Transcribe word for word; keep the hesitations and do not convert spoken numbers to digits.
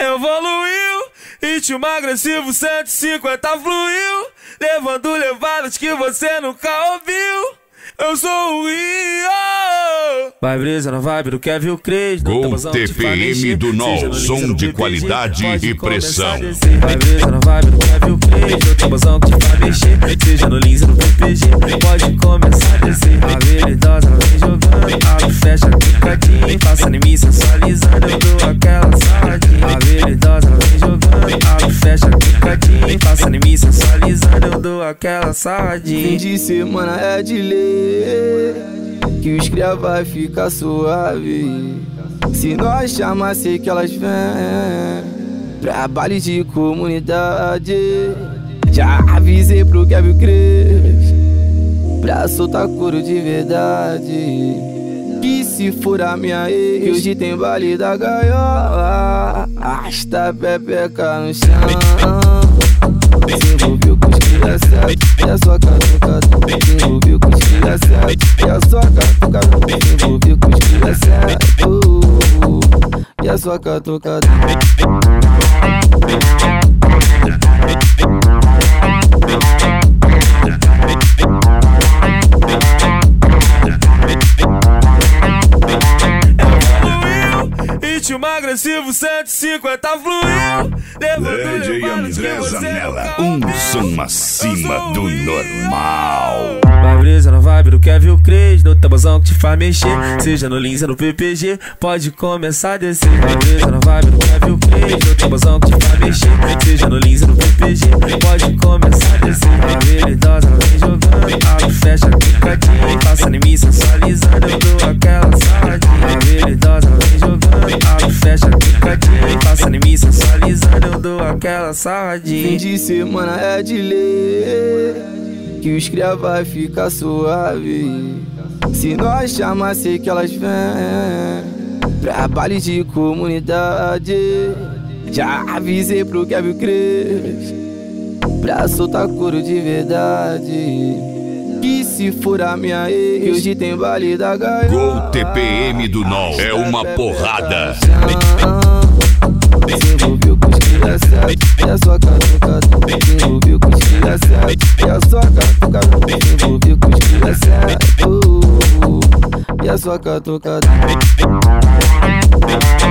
Evoluiu, ritmo agressivo cento e cinquenta fluiu, levando levadas que você nunca ouviu. Eu sou o Rio. Vai brisa na vibe do Kevin Cres. Gol T P M do N O L, som de qualidade e pressão. Vai brisa na vibe do Kevin Cres. Não tem bozão que te faz mexer, seja no Lins ou no P P G. Pode começar a descer. A veridosa ela vem jogando, abre, fecha, picadinho, passa em mim sensualizando, eu dou aquela saladinha. A veridosa ela vem jogando, abre, fecha, picadinho, passa em mim sensualizando, eu dou aquela saladinha. Fim de semana é de lei, que os cria vai ficar suave. Se nós chamar, sei que elas vêm pra baile de comunidade. Já avisei pro Kevin Cres pra soltar couro de verdade. Que se for a minha ex, que hoje tem baile da gaiola. Arrasta pepeca no chão. Se envolveu com os cria sete, é só catucada. Se envolveu com os cria sete, é só catucada. Se envolveu com os cria sete, uh, uh, e é só catucada. Ritmo agressivo cento e cinquenta fluiu, levando D J André Zanella, um som acima do normal. Vai brisa na vibe do Kevin Cres, no tabuzão que te faz mexer, seja no Lins ou no P P G, pode começar a descer. Vai brisa na vibe do Kevin Cres, no tabuzão que te faz mexer, seja no Lins ou no P P G, pode começar a descer. A veridosa ela vem jogando, abre, fecha, picadinho, passa em mim sensualizando, eu dou aquela saladinha. A veridosa ela vem jogando, abre, fecha, picadinho, passa em mim sensualizando, eu dou aquela saladinha. Fim de semana é de lei, que os cria vai ficar suave. Se nós chamar, sei que elas vêm pra baile de comunidade. Já avisei pro Kevin Cres pra soltar couro de verdade. Que se for a minha ex, que hoje tem baile da gaiola. Gol T P M do N O L é uma porrada. Se envolveu com os cria sete, é só catucada. Se envolveu com os cria sete, é só catucada. Se envolveu com os cria sete, uh, uh, e é só catucada.